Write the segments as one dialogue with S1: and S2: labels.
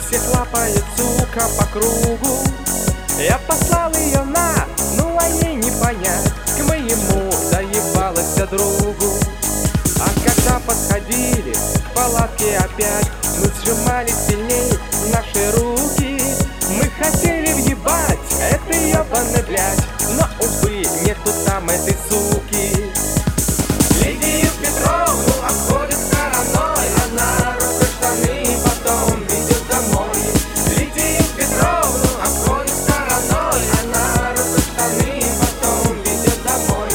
S1: всех лапает сука по кругу. Я послал ее на, ну а ей не понять, к моему доебалась другу. А когда подходили к палатке опять, мы сжимали сильней наши руки. Мы хотели въебать этой ебаной блядь, но, увы, нету там этой суки. Лидию Петровну обходит стороной, она рвет штаны, потом ведет домой. Лидию Петровну обходит стороной, она рвет штаны, потом ведет домой.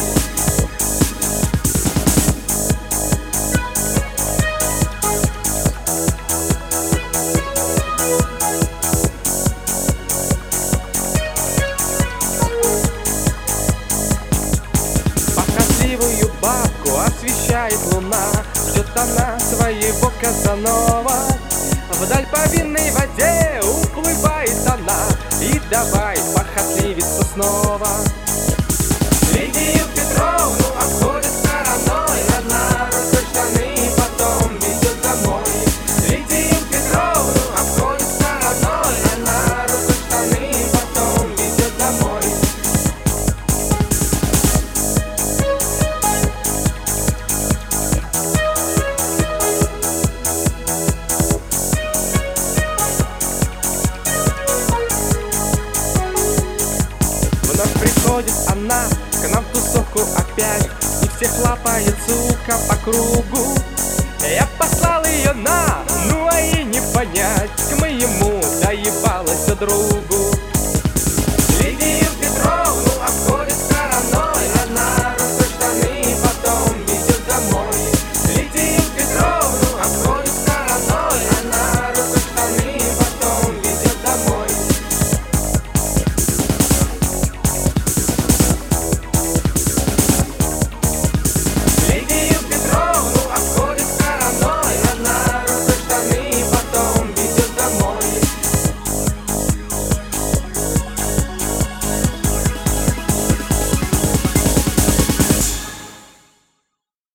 S1: Похотливую бабку освещает луна, ждет она своего Казанова. Вдаль по винной воде уплывает она, и давай похотливиться снова. Лидию Петровну обходит стороной, она рвет штаны, потом ведет домой. Лидию Петровну обходит стороной, она рвет штаны, потом ведет домой. Вновь приходит она к нам в тусовку опять, и всех лапает сука по кругу. Я послал ее на, ну а ей не понять, к моему доебалась другу.